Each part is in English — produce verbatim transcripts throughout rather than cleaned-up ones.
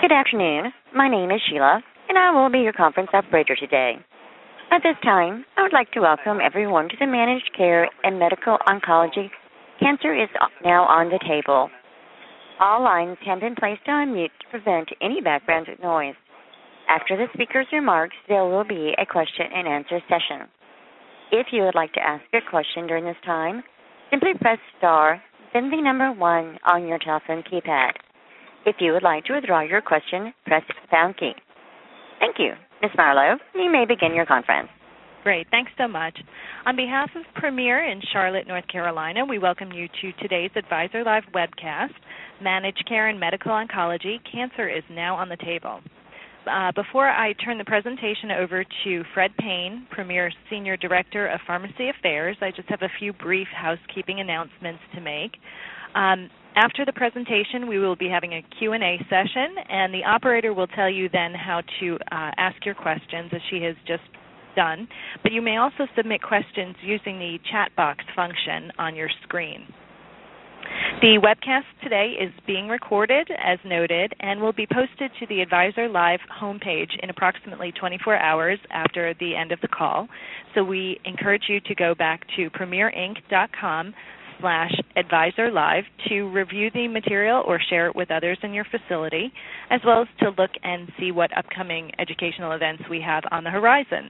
Good afternoon. My name is Sheila, and I will be your conference operator today. At this time, I would like to welcome everyone to the Managed Care and Medical Oncology. Cancer is now on the table. All lines have been placed on mute to prevent any background noise. After the speaker's remarks, there will be a question and answer session. If you would like to ask a question during this time, simply press star, then the number one on your telephone keypad. If you would like to withdraw your question, press the pound key. Thank you. Miz Marlowe, you may begin your conference. Great. Thanks so much. On behalf of Premier in Charlotte, North Carolina, we welcome you to today's Advisor Live webcast, Managed Care and Medical Oncology. Cancer is now on the table. Uh, before I turn the presentation over to Fred Payne, Premier Senior Director of Pharmacy Affairs, I just have a few brief housekeeping announcements to make. Um, after the presentation, we will be having a Q and A session, and the operator will tell you then how to uh, ask your questions, as she has just done. But you may also submit questions using the chat box function on your screen. The webcast today is being recorded, as noted, and will be posted to the Advisor Live homepage in approximately twenty-four hours after the end of the call. So we encourage you to go back to premierinc.com slash advisor live to review the material or share it with others in your facility, as well as to look and see what upcoming educational events we have on the horizon.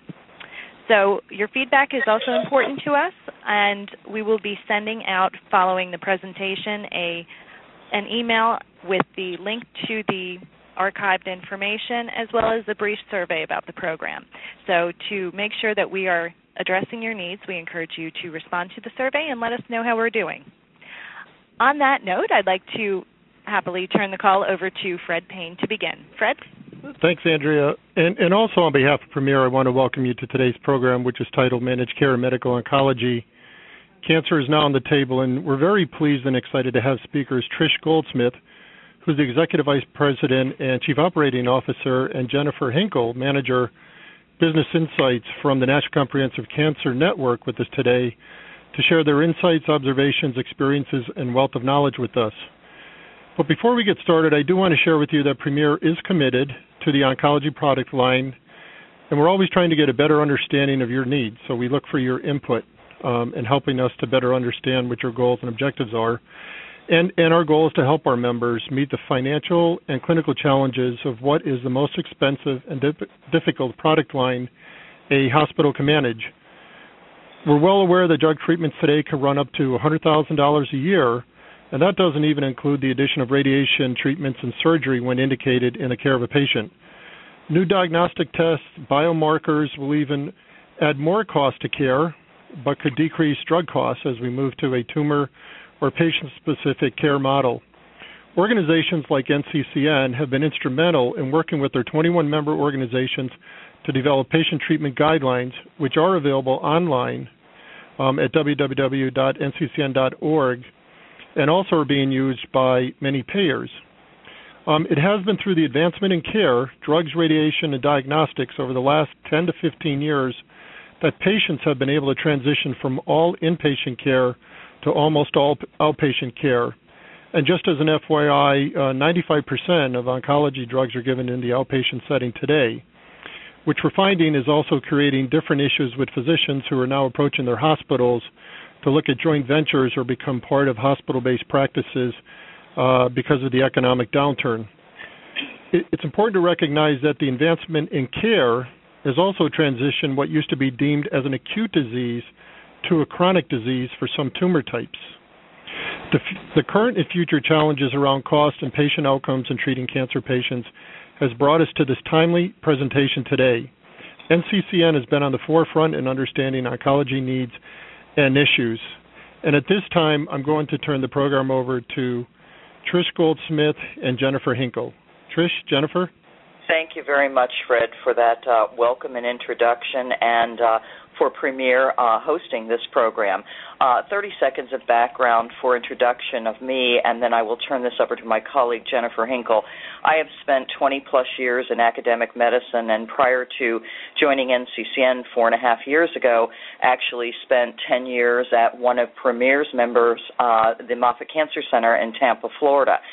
So your feedback is also important to us, and we will be sending out, following the presentation, a an email with the link to the archived information, as well as a brief survey about the program. So to make sure that we are addressing your needs, we encourage you to respond to the survey and let us know how we're doing. On that note, I'd like to happily turn the call over to Fred Payne to begin. Fred? Thanks, Andrea. And, and also on behalf of Premier, I want to welcome you to today's program, which is titled Managed Care and Medical Oncology. Cancer is now on the table, and we're very pleased and excited to have speakers Trish Goldsmith, who's the Executive Vice President and Chief Operating Officer, and Jennifer Hinkle, Manager, Business Insights from the National Comprehensive Cancer Network, with us today to share their insights, observations, experiences, and wealth of knowledge with us. But before we get started, I do want to share with you that Premier is committed to the oncology product line, and we're always trying to get a better understanding of your needs. So we look for your input um, in helping us to better understand what your goals and objectives are. And, and our goal is to help our members meet the financial and clinical challenges of what is the most expensive and dip- difficult product line a hospital can manage. We're well aware that drug treatments today can run up to one hundred thousand dollars a year, and that doesn't even include the addition of radiation treatments and surgery when indicated in the care of a patient. New diagnostic tests, biomarkers will even add more cost to care, but could decrease drug costs as we move to a tumor or patient-specific care model. Organizations like N C C N have been instrumental in working with their twenty-one member organizations to develop patient treatment guidelines, which are available online um, at w w w dot n c c n dot org, and also are being used by many payers. Um, it has been through the advancement in care, drugs, radiation, and diagnostics over the last ten to fifteen years that patients have been able to transition from all inpatient care to almost all outpatient care. And just as an F Y I, uh, ninety-five percent of oncology drugs are given in the outpatient setting today, which we're finding is also creating different issues with physicians who are now approaching their hospitals to look at joint ventures or become part of hospital-based practices uh, because of the economic downturn. It, it's important to recognize that the advancement in care has also transitioned what used to be deemed as an acute disease to a chronic disease for some tumor types. The, f- the current and future challenges around cost and patient outcomes in treating cancer patients has brought us to this timely presentation today. N C C N has been on the forefront in understanding oncology needs and issues. And at this time, I'm going to turn the program over to Trish Goldsmith and Jennifer Hinkle. Trish, Jennifer? Thank you very much, Fred, for that uh, welcome and introduction, and uh, for Premier uh, hosting this program. Uh, thirty seconds of background for introduction of me, and then I will turn this over to my colleague, Jennifer Hinkle. I have spent twenty-plus years in academic medicine, and prior to joining N C C N four and a half years ago, actually spent ten years at one of Premier's members, uh, the Moffitt Cancer Center in Tampa, Florida.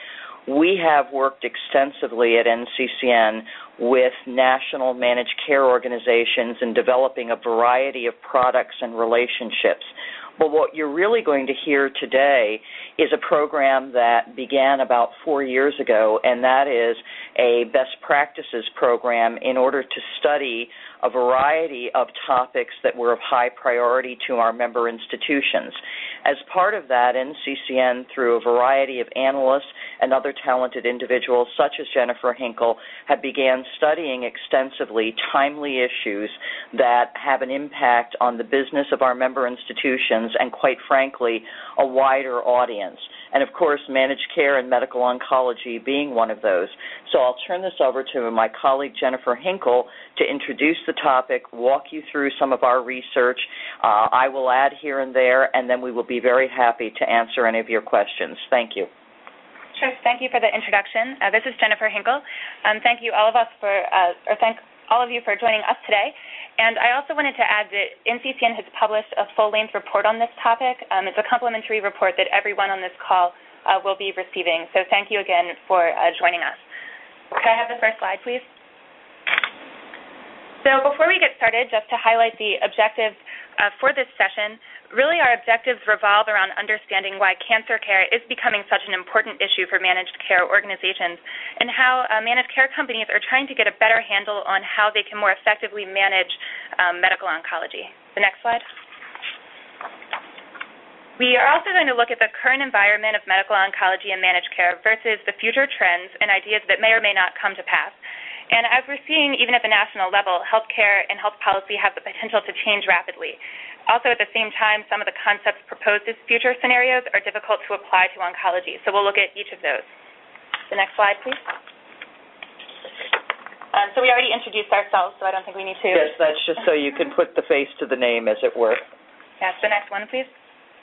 we have worked extensively at N C C N with national managed care organizations in developing a variety of products and relationships. But what you're really going to hear today is a program that began about four years ago, and that is a best practices program in order to study a variety of topics that were of high priority to our member institutions. As part of that, N C C N, through a variety of analysts and other talented individuals such as Jennifer Hinkle, have began studying extensively timely issues that have an impact on the business of our member institutions and, quite frankly, a wider audience. And, of course, managed care and medical oncology being one of those. So I'll turn this over to my colleague Jennifer Hinkle to introduce the topic, walk you through some of our research. Uh, I will add here and there, and then we will be very happy to answer any of your questions. Thank you. Sure. Thank you for the introduction. Uh, this is Jennifer Hinkle. Um, thank you all of us for, uh, or thank all of you for joining us today. And I also wanted to add that N C C N has published a full-length report on this topic. Um, it's a complimentary report that everyone on this call uh, will be receiving. So thank you again for uh, joining us. Could I have the first slide, please? So before we get started, just to highlight the objectives uh, for this session, really our objectives revolve around understanding why cancer care is becoming such an important issue for managed care organizations and how uh, managed care companies are trying to get a better handle on how they can more effectively manage um, medical oncology. The next slide. We are also going to look at the current environment of medical oncology and managed care versus the future trends and ideas that may or may not come to pass. And as we're seeing, even at the national level, healthcare and health policy have the potential to change rapidly. Also, at the same time, some of the concepts proposed as future scenarios are difficult to apply to oncology. So we'll look at each of those. The next slide, please. Um, so we already introduced ourselves, so I don't think we need to. Yes, that's just so you can put the face to the name, as it were. Yes, the next one, please.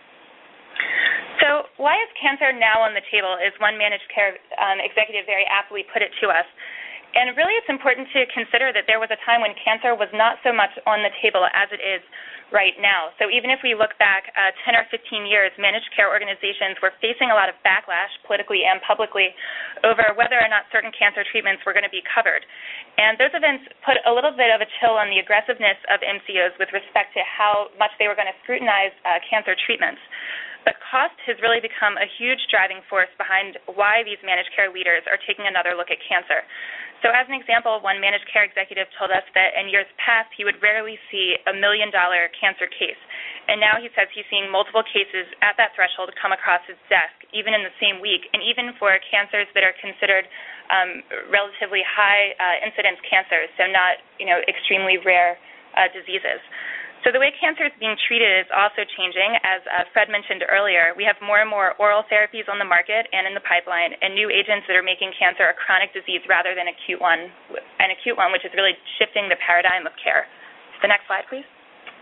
So why is cancer now on the table, is one managed care um, executive very aptly put it to us. And really it's important to consider that there was a time when cancer was not so much on the table as it is right now. So even if we look back uh, ten or fifteen years, managed care organizations were facing a lot of backlash, politically and publicly, over whether or not certain cancer treatments were going to be covered. And those events put a little bit of a chill on the aggressiveness of M C Os with respect to how much they were going to scrutinize uh, cancer treatments. But cost has really become a huge driving force behind why these managed care leaders are taking another look at cancer. So as an example, one managed care executive told us that in years past he would rarely see a million-dollar cancer case. And now he says he's seeing multiple cases at that threshold come across his desk, even in the same week, and even for cancers that are considered um, relatively high uh, incidence cancers, so not, you know, extremely rare uh, diseases. So the way cancer is being treated is also changing. As uh, Fred mentioned earlier, we have more and more oral therapies on the market and in the pipeline, and new agents that are making cancer a chronic disease rather than acute one, an acute one, which is really shifting the paradigm of care. The next slide, please.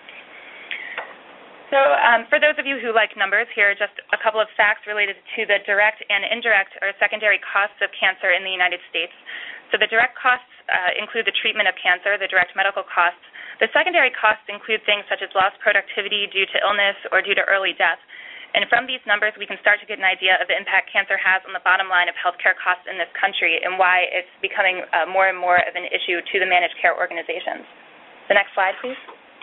So um, for those of you who like numbers, here are just a couple of facts related to the direct and indirect or secondary costs of cancer in the United States. So the direct costs uh, include the treatment of cancer, the direct medical costs. The secondary costs include things such as lost productivity due to illness or due to early death. And from these numbers, we can start to get an idea of the impact cancer has on the bottom line of healthcare costs in this country and why it's becoming uh, more and more of an issue to the managed care organizations. The next slide, please.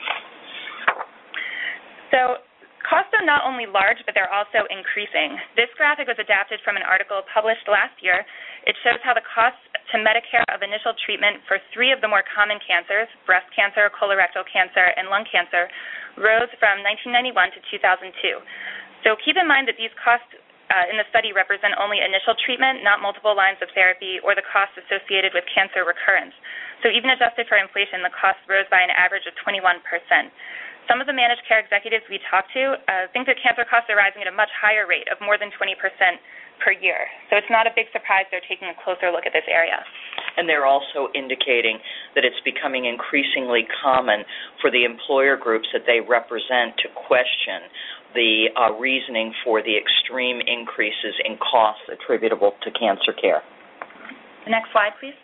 So costs are not only large, but they're also increasing. This graphic was adapted from an article published last year. It shows how the costs to Medicare of initial treatment for three of the more common cancers, breast cancer, colorectal cancer, and lung cancer, rose from nineteen ninety-one to two thousand two. So keep in mind that these costs uh, in the study represent only initial treatment, not multiple lines of therapy, or the costs associated with cancer recurrence. So even adjusted for inflation, the costs rose by an average of twenty-one percent. Some of the managed care executives we talk to uh, think that cancer costs are rising at a much higher rate of more than twenty percent per year. So it's not a big surprise they're taking a closer look at this area. And they're also indicating that it's becoming increasingly common for the employer groups that they represent to question the uh, reasoning for the extreme increases in costs attributable to cancer care. The next slide, please.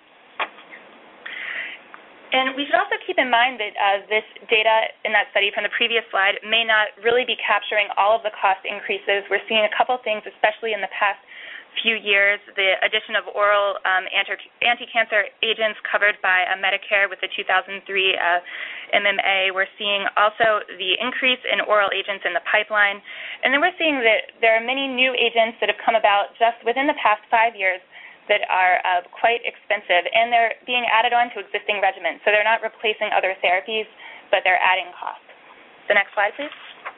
And we should also keep in mind that uh, this data in that study from the previous slide may not really be capturing all of the cost increases. We're seeing a couple things, especially in the past few years, the addition of oral um, anti-cancer agents covered by uh, Medicare with the two thousand three uh, M M A. We're seeing also the increase in oral agents in the pipeline. And then we're seeing that there are many new agents that have come about just within the past five years that are uh, quite expensive, and they're being added on to existing regimens. So they're not replacing other therapies, but they're adding costs. The next slide, please.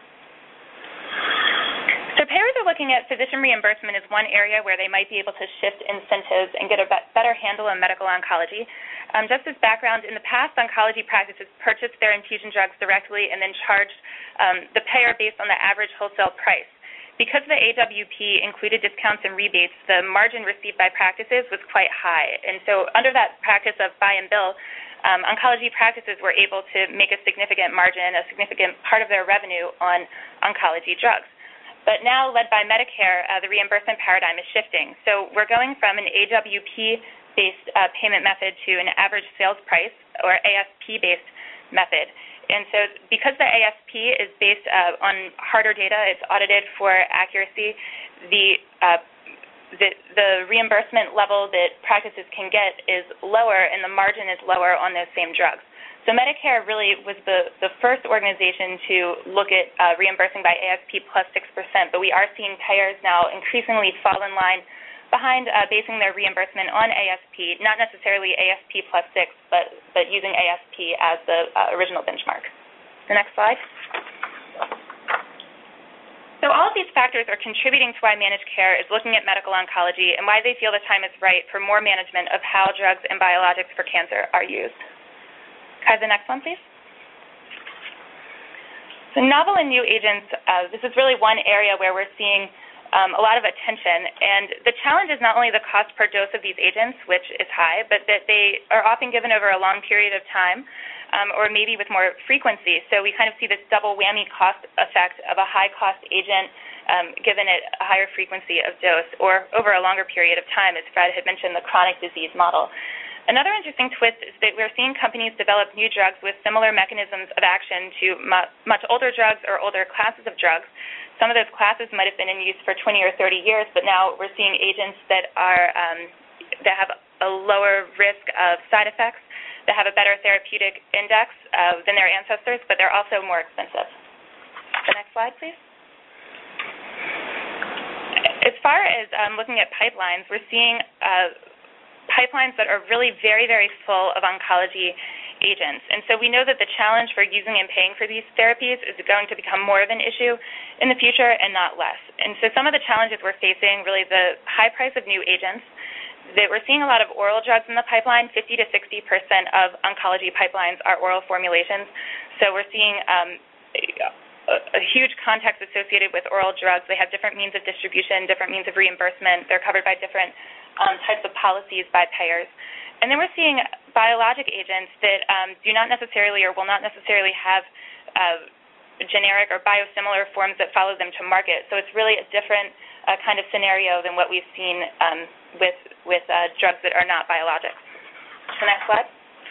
So payers are looking at physician reimbursement as one area where they might be able to shift incentives and get a better handle on medical oncology. Um, just as background, in the past, oncology practices purchased their infusion drugs directly and then charged um, the payer based on the average wholesale price. Because the A W P included discounts and rebates, the margin received by practices was quite high. And so under that practice of buy and bill, um, oncology practices were able to make a significant margin, a significant part of their revenue on oncology drugs. But now, led by Medicare, uh, the reimbursement paradigm is shifting. So we're going from an A W P-based uh, payment method to an average sales price, or A S P-based method. And so because the A S P is based uh, on harder data, it's audited for accuracy, the, uh, the, the reimbursement level that practices can get is lower, and the margin is lower on those same drugs. So Medicare really was the, the first organization to look at uh, reimbursing by A S P plus six percent, but we are seeing payers now increasingly fall in line behind uh, basing their reimbursement on A S P, not necessarily A S P plus six, but, but using A S P as the uh, original benchmark. The next slide. So all of these factors are contributing to why managed care is looking at medical oncology and why they feel the time is right for more management of how drugs and biologics for cancer are used. Can I have the next one, please? So novel and new agents, uh, this is really one area where we're seeing um, a lot of attention. And the challenge is not only the cost per dose of these agents, which is high, but that they are often given over a long period of time um, or maybe with more frequency. So we kind of see this double whammy cost effect of a high-cost agent um, given it a higher frequency of dose or over a longer period of time, as Fred had mentioned, the chronic disease model. Another interesting twist is that we're seeing companies develop new drugs with similar mechanisms of action to mu- much older drugs or older classes of drugs. Some of those classes might have been in use for twenty or thirty years, but now we're seeing agents that are um, that have a lower risk of side effects, that have a better therapeutic index uh, than their ancestors, but they're also more expensive. The next slide, please. As far as um, looking at pipelines, we're seeing uh, pipelines that are really very, very full of oncology agents. And so we know that the challenge for using and paying for these therapies is going to become more of an issue in the future and not less. And so some of the challenges we're facing, really the high price of new agents, that we're seeing a lot of oral drugs in the pipeline. fifty to sixty percent of oncology pipelines are oral formulations. So we're seeing um, a, a huge context associated with oral drugs. They have different means of distribution, different means of reimbursement. They're covered by different um, types of policies by payers. And then we're seeing biologic agents that um, do not necessarily or will not necessarily have uh, generic or biosimilar forms that follow them to market. So it's really a different uh, kind of scenario than what we've seen um, with, with uh, drugs that are not biologics. The next slide.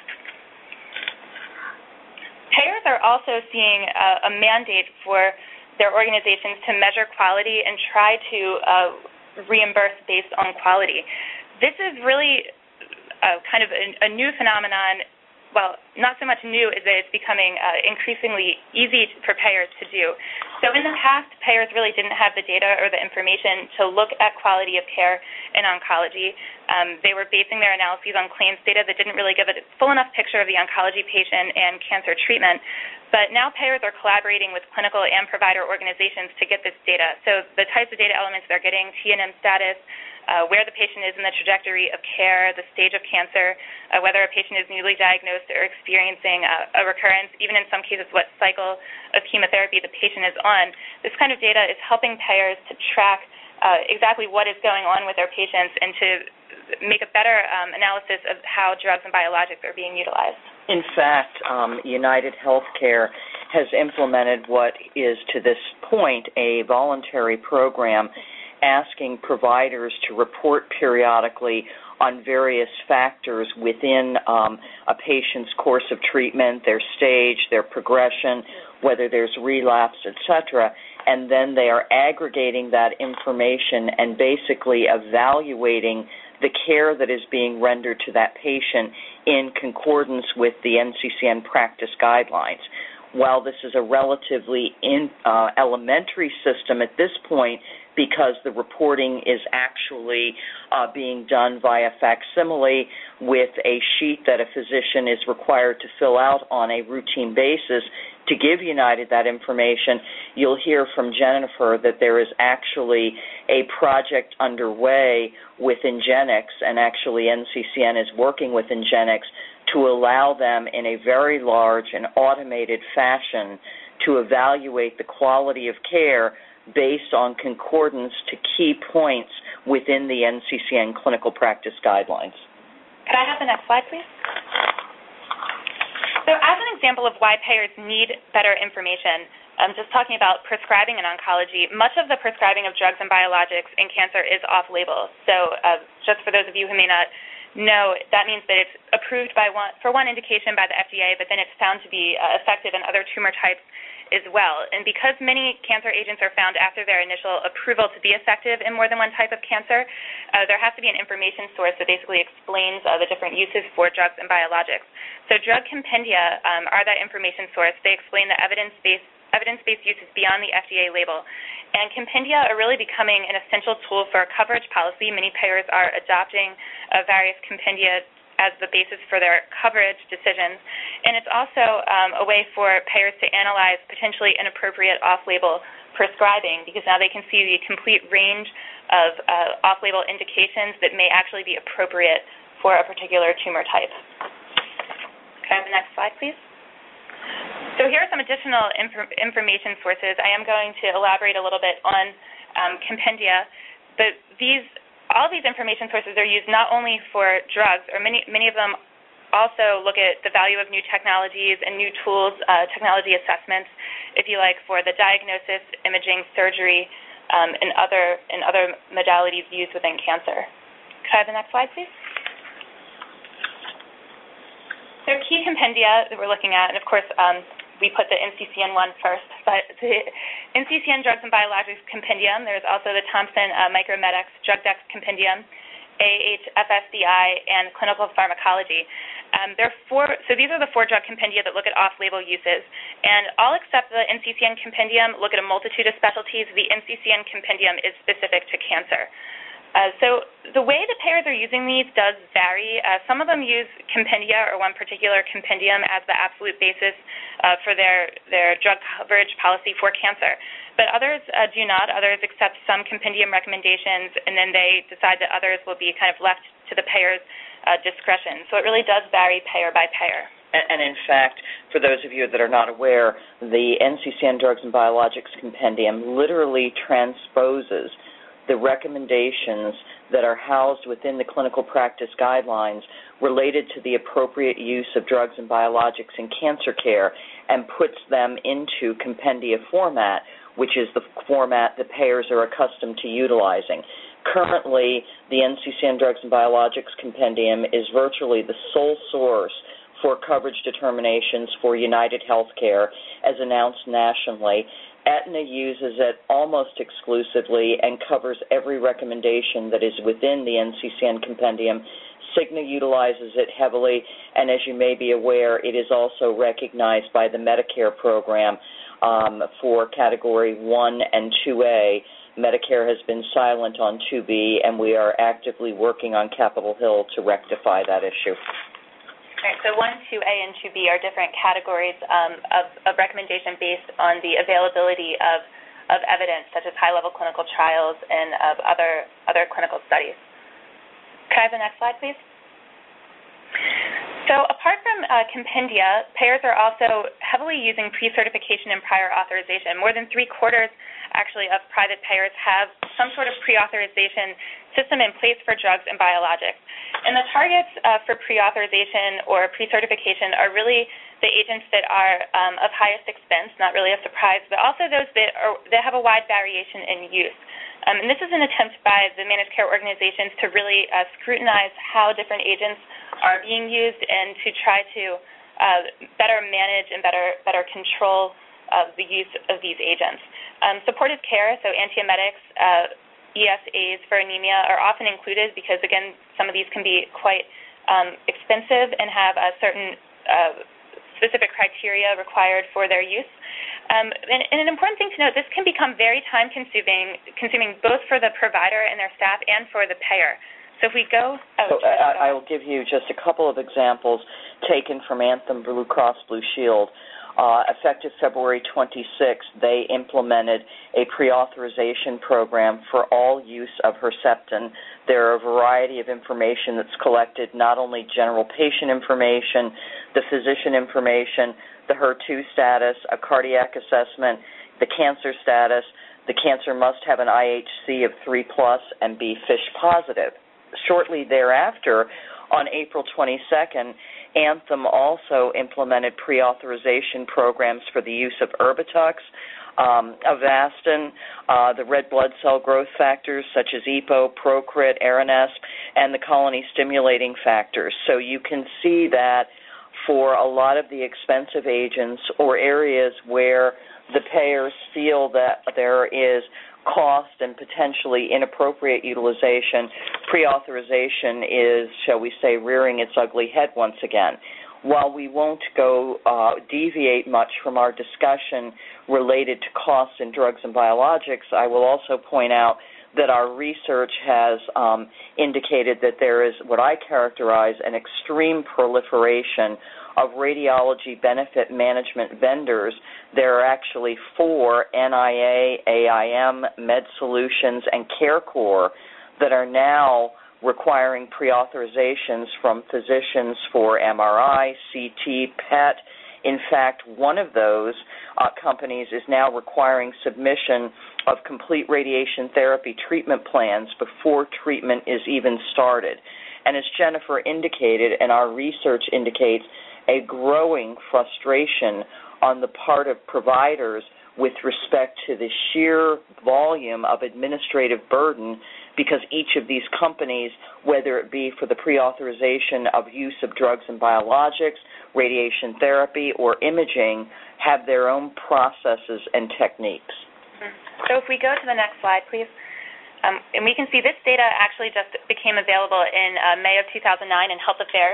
Payers are also seeing uh, a mandate for their organizations to measure quality and try to uh, reimburse based on quality. This is really uh, kind of a, a new phenomenon. Well, not so much new as that it's becoming uh, increasingly easy for payers to do. So in the past, payers really didn't have the data or the information to look at quality of care in oncology. Um, they were basing their analyses on claims data that didn't really give a full enough picture of the oncology patient and cancer treatment. But now payers are collaborating with clinical and provider organizations to get this data. So the types of data elements they're getting, T N M status, Uh, where the patient is in the trajectory of care, the stage of cancer, uh, whether a patient is newly diagnosed or experiencing uh, a recurrence, even in some cases what cycle of chemotherapy the patient is on. This kind of data is helping payers to track uh, exactly what is going on with their patients and to make a better um, analysis of how drugs and biologics are being utilized. In fact, um, United Healthcare has implemented what is to this point a voluntary program asking providers to report periodically on various factors within um, a patient's course of treatment, their stage, their progression, whether there's relapse, et cetera, and then they are aggregating that information and basically evaluating the care that is being rendered to that patient in concordance with the N C C N practice guidelines. While this is a relatively in, uh, elementary system at this point, because the reporting is actually uh, being done via facsimile with a sheet that a physician is required to fill out on a routine basis to give United that information, you'll hear from Jennifer that there is actually a project underway with Ingenix, and actually N C C N is working with Ingenix to allow them in a very large and automated fashion to evaluate the quality of care based on concordance to key points within the N C C N clinical practice guidelines. Could I have the next slide, please? So as an example of why payers need better information, um, just talking about prescribing in oncology, much of the prescribing of drugs and biologics in cancer is off-label. So uh, just for those of you who may not know, that means that it's approved by one, for one indication by the F D A, but then it's found to be uh, effective in other tumor types as well. And because many cancer agents are found after their initial approval to be effective in more than one type of cancer, uh, there has to be an information source that basically explains uh, the different uses for drugs and biologics. So drug compendia um, are that information source. They explain the evidence-based evidence-based uses beyond the F D A label. And compendia are really becoming an essential tool for coverage policy. Many payers are adopting uh, various compendia as the basis for their coverage decisions. And it's also um, a way for payers to analyze potentially inappropriate off-label prescribing, because now they can see the complete range of uh, off-label indications that may actually be appropriate for a particular tumor type. Can I have the next slide, please? So here are some additional inf- information sources. I am going to elaborate a little bit on um, compendia, but these all these information sources are used not only for drugs, or many many of them also look at the value of new technologies and new tools, uh, technology assessments, if you like, for the diagnosis, imaging, surgery, um, and other and other modalities used within cancer. Could I have the next slide, please? So key compendia that we're looking at, and of course um, we put the N C C N one first, but the N C C N Drugs and Biologics Compendium, there's also the Thompson uh, Micromedex Drug Dex Compendium, A H F S D I, and Clinical Pharmacology. Um, there are four, so these are the four drug compendia that look at off-label uses, and all except the N C C N Compendium look at a multitude of specialties. The N C C N Compendium is specific to cancer. Uh, so the way that payers are using these does vary. Uh, some of them use compendia or one particular compendium as the absolute basis uh, for their, their drug coverage policy for cancer. But others uh, do not. Others accept some compendium recommendations, and then they decide that others will be kind of left to the payer's uh, discretion. So it really does vary payer by payer. And in fact, for those of you that are not aware, the N C C N Drugs and Biologics Compendium literally transposes the recommendations that are housed within the clinical practice guidelines related to the appropriate use of drugs and biologics in cancer care and puts them into compendia format, which is the format that payers are accustomed to utilizing. Currently, the N C C N Drugs and Biologics Compendium is virtually the sole source for coverage determinations for United Healthcare as announced nationally. Aetna uses it almost exclusively and covers every recommendation that is within the N C C N Compendium. Cigna utilizes it heavily, and as you may be aware, it is also recognized by the Medicare program um, for Category one and two A. Medicare has been silent on two B, and we are actively working on Capitol Hill to rectify that issue. All right, so one, two A, and two B are different categories um, of, of recommendation based on the availability of, of evidence, such as high-level clinical trials and of other, other clinical studies. Can I have the next slide, please? So apart from uh, compendia, payers are also heavily using pre-certification and prior authorization. More than three-quarters, actually, of private payers have some sort of pre-authorization system in place for drugs and biologics. And the targets uh, for pre-authorization or pre-certification are really the agents that are um, of highest expense, not really a surprise, but also those that, are, that have a wide variation in use. Um, and this is an attempt by the managed care organizations to really uh, scrutinize how different agents are being used and to try to uh, better manage and better, better control of the use of these agents. Um, supportive care, so antiemetics, uh, E S As for anemia are often included because, again, some of these can be quite um, expensive and have a certain uh, specific criteria required for their use. Um, and, and an important thing to note, this can become very time-consuming, consuming both for the provider and their staff and for the payer. So if we go... Oh, so I, I will give you just a couple of examples taken from Anthem Blue Cross Blue Shield. Uh, effective February twenty-sixth, they implemented a pre-authorization program for all use of Herceptin. There are a variety of information that's collected, not only general patient information, the physician information, the H E R two status, a cardiac assessment, the cancer status. The cancer must have an I H C of three plus and be FISH positive. Shortly thereafter, on April twenty-second, Anthem also implemented pre-authorization programs for the use of Erbitux, um, Avastin, uh, the red blood cell growth factors such as E P O, Procrit, Aranesp, and the colony-stimulating factors. So you can see that for a lot of the expensive agents or areas where the payers feel that there is cost and potentially inappropriate utilization, pre-authorization is, shall we say, rearing its ugly head once again. While we won't go uh, deviate much from our discussion related to costs in drugs and biologics, I will also point out that our research has um, indicated that there is what I characterize an extreme proliferation of radiology benefit management vendors. There are actually four, N I A, A I M, Med Solutions, and CareCore, that are now requiring pre-authorizations from physicians for M R I, C T, P E T. In fact, one of those uh, companies is now requiring submission of complete radiation therapy treatment plans before treatment is even started. And as Jennifer indicated, and our research indicates, a growing frustration on the part of providers with respect to the sheer volume of administrative burden, because each of these companies, whether it be for the pre-authorization of use of drugs and biologics, radiation therapy, or imaging, have their own processes and techniques. So if we go to the next slide, please. Um, and we can see this data actually just became available in uh, May of two thousand nine in Health Affairs.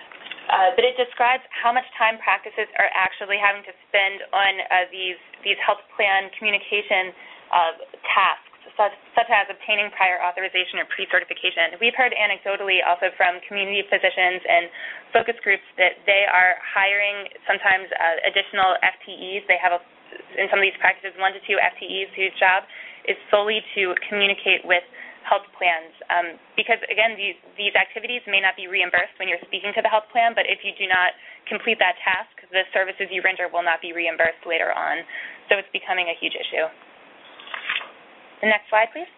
Uh, but it describes how much time practices are actually having to spend on uh, these these health plan communication uh, tasks, such, such as obtaining prior authorization or pre-certification. We've heard anecdotally also from community physicians and focus groups that they are hiring sometimes uh, additional F T Es. They have, a, in some of these practices, one to two F T Es whose job is solely to communicate with health plans, um, because, again, these, these activities may not be reimbursed when you're speaking to the health plan, but if you do not complete that task, the services you render will not be reimbursed later on. So it's becoming a huge issue. The next slide, please.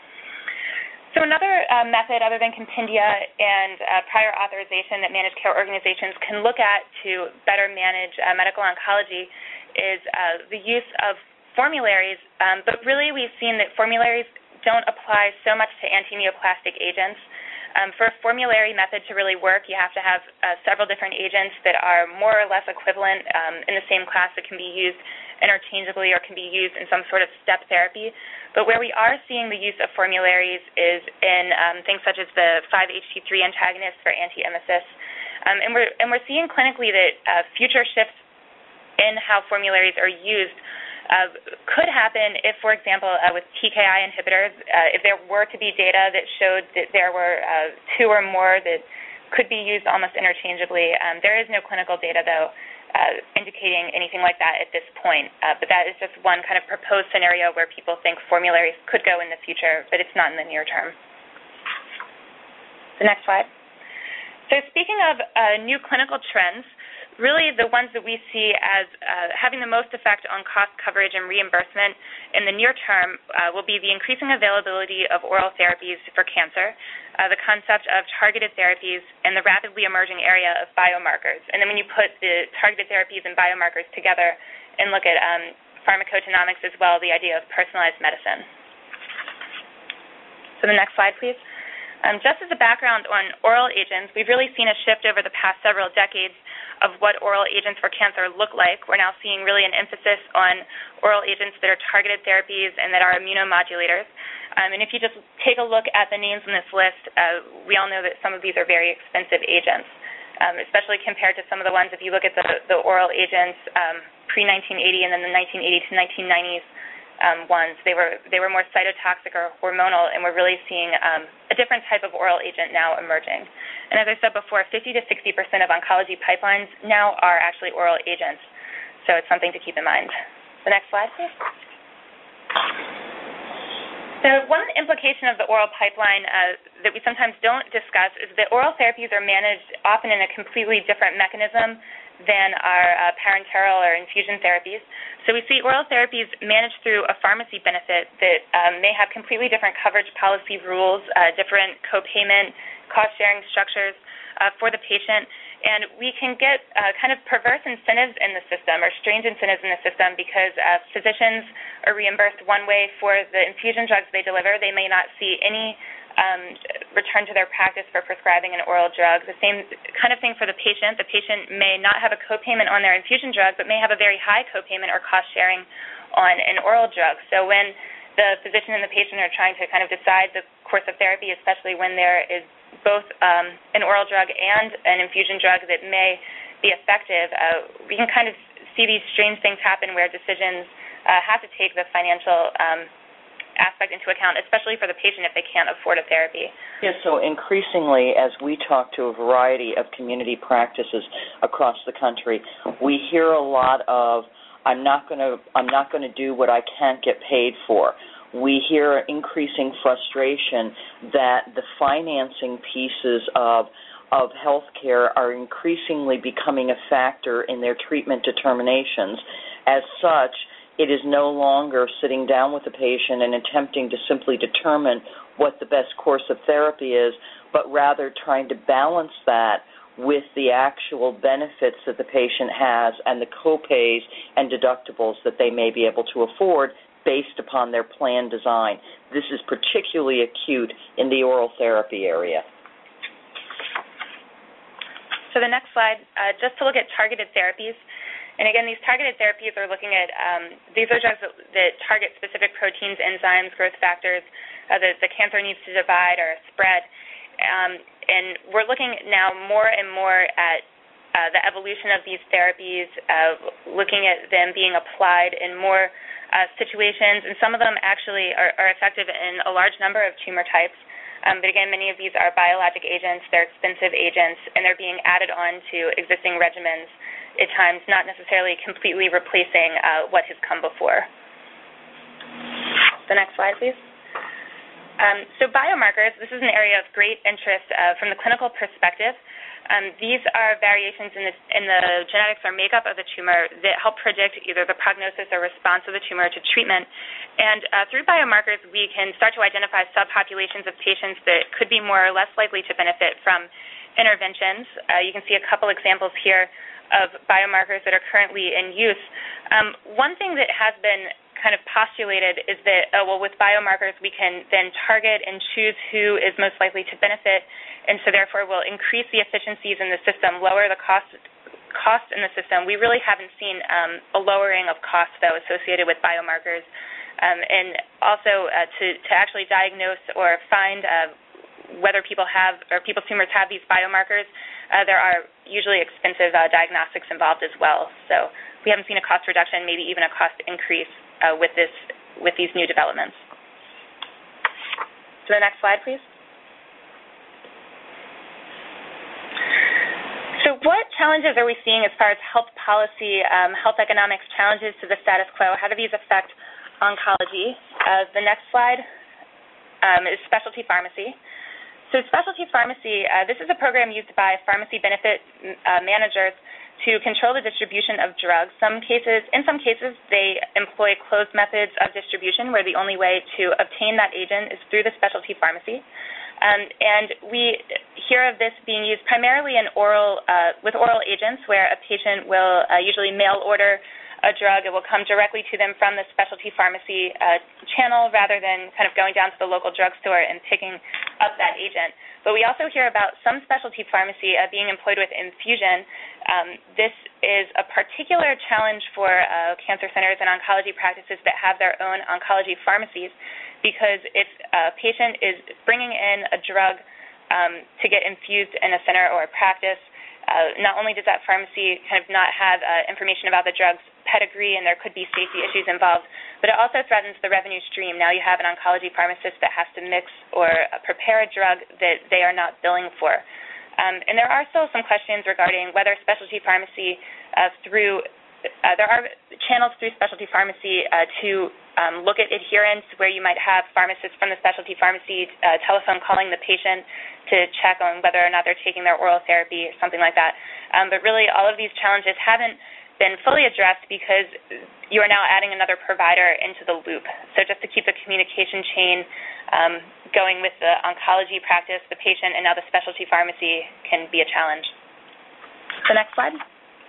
So another uh, method other than compendia and uh, prior authorization that managed care organizations can look at to better manage uh, medical oncology is uh, the use of formularies, um, but really we've seen that formularies don't apply so much to antineoplastic agents. Um, for a formulary method to really work, you have to have uh, several different agents that are more or less equivalent um, in the same class that can be used interchangeably or can be used in some sort of step therapy. But where we are seeing the use of formularies is in um, things such as the five H T three antagonists for anti-emesis. Um, and, we're, and we're seeing clinically that uh, future shifts in how formularies are used Uh, could happen if, for example, uh, with T K I inhibitors, uh, if there were to be data that showed that there were uh, two or more that could be used almost interchangeably. Um, there is no clinical data, though, uh, indicating anything like that at this point. Uh, but that is just one kind of proposed scenario where people think formularies could go in the future, but it's not in the near term. The next slide. So speaking of uh, new clinical trends, really the ones that we see as uh, having the most effect on cost coverage and reimbursement in the near term uh, will be the increasing availability of oral therapies for cancer, uh, the concept of targeted therapies, and the rapidly emerging area of biomarkers. And then when you put the targeted therapies and biomarkers together and look at um, pharmacogenomics as well, the idea of personalized medicine. So the next slide, please. Um, just as a background on oral agents, we've really seen a shift over the past several decades of what oral agents for cancer look like. We're now seeing really an emphasis on oral agents that are targeted therapies and that are immunomodulators. Um, and if you just take a look at the names on this list, uh, we all know that some of these are very expensive agents, um, especially compared to some of the ones, if you look at the, the oral agents um, pre nineteen eighty and then the nineteen eighty to nineteen nineties um, ones, they were they were more cytotoxic or hormonal, and we're really seeing um, a different type of oral agent now emerging. And as I said before, fifty to sixty percent of oncology pipelines now are actually oral agents, so it's something to keep in mind. The next slide, please. So one implication of the oral pipeline uh, that we sometimes don't discuss is that oral therapies are managed often in a completely different mechanism than our uh, parenteral or infusion therapies. So we see oral therapies managed through a pharmacy benefit that um, may have completely different coverage policy rules, uh, different co-payment, cost-sharing structures uh, for the patient, and we can get uh, kind of perverse incentives in the system or strange incentives in the system because uh, physicians are reimbursed one way for the infusion drugs they deliver. They may not see any um, return to their practice for prescribing an oral drug. The same kind of thing for the patient. The patient may not have a copayment on their infusion drug but may have a very high copayment or cost sharing on an oral drug. So when the physician and the patient are trying to kind of decide the course of therapy, especially when there is both um, an oral drug and an infusion drug that may be effective, uh, we can kind of see these strange things happen where decisions uh, have to take the financial um, aspect into account, especially for the patient if they can't afford a therapy. Yes, so increasingly, as we talk to a variety of community practices across the country, we hear a lot of, I'm not going to I'm not going to do what I can't get paid for. We hear increasing frustration that the financing pieces of of healthcare are increasingly becoming a factor in their treatment determinations. As such, it is no longer sitting down with the patient and attempting to simply determine what the best course of therapy is, but rather trying to balance that with the actual benefits that the patient has and the copays and deductibles that they may be able to afford based upon their plan design. This is particularly acute in the oral therapy area. So the next slide, uh, just to look at targeted therapies. And again, these targeted therapies are looking at, um, these are drugs that, that target specific proteins, enzymes, growth factors uh, that the cancer needs to divide or spread. Um, and we're looking now more and more at uh, the evolution of these therapies, uh, looking at them being applied in more uh, situations, and some of them actually are, are effective in a large number of tumor types. Um, but again, many of these are biologic agents, they're expensive agents, and they're being added on to existing regimens at times, not necessarily completely replacing uh, what has come before. The next slide, please. Um, so biomarkers, this is an area of great interest uh, from the clinical perspective. Um, these are variations in the, in the genetics or makeup of the tumor that help predict either the prognosis or response of the tumor to treatment. And uh, through biomarkers, we can start to identify subpopulations of patients that could be more or less likely to benefit from interventions. Uh, you can see a couple examples here of biomarkers that are currently in use. Um, one thing that has been kind of postulated is that, uh, well, with biomarkers, we can then target and choose who is most likely to benefit, and so therefore will increase the efficiencies in the system, lower the cost cost in the system. We really haven't seen um, a lowering of costs, though, associated with biomarkers. Um, and also uh, to, to actually diagnose or find uh, whether people have or people's tumors have these biomarkers, uh, there are usually expensive uh, diagnostics involved as well. So we haven't seen a cost reduction, maybe even a cost increase uh, with this with these new developments. To the next slide, please. So what challenges are we seeing as far as health policy, um, health economics challenges to the status quo? How do these affect oncology? Uh, the next slide um, is specialty pharmacy. So specialty pharmacy, uh, this is a program used by pharmacy benefit uh, managers to control the distribution of drugs. Some cases, in some cases, they employ closed methods of distribution where the only way to obtain that agent is through the specialty pharmacy. Um, and we hear of this being used primarily in oral, uh, with oral agents where a patient will uh, usually mail order a drug. It will come directly to them from the specialty pharmacy uh, channel rather than kind of going down to the local drugstore and picking up that agent. But we also hear about some specialty pharmacy uh, being employed with infusion. Um, this is a particular challenge for uh, cancer centers and oncology practices that have their own oncology pharmacies, because if a patient is bringing in a drug um, to get infused in a center or a practice, uh, not only does that pharmacy kind of not have uh, information about the drug's pedigree and there could be safety issues involved, but it also threatens the revenue stream. Now you have an oncology pharmacist that has to mix or uh, prepare a drug that they are not billing for. Um, and there are still some questions regarding whether specialty pharmacy uh, through Uh, there are channels through specialty pharmacy uh, to um, look at adherence, where you might have pharmacists from the specialty pharmacy uh, telephone calling the patient to check on whether or not they're taking their oral therapy or something like that. Um, but really, all of these challenges haven't been fully addressed because you are now adding another provider into the loop. So just to keep the communication chain um, going with the oncology practice, the patient, and now the specialty pharmacy can be a challenge. The next slide.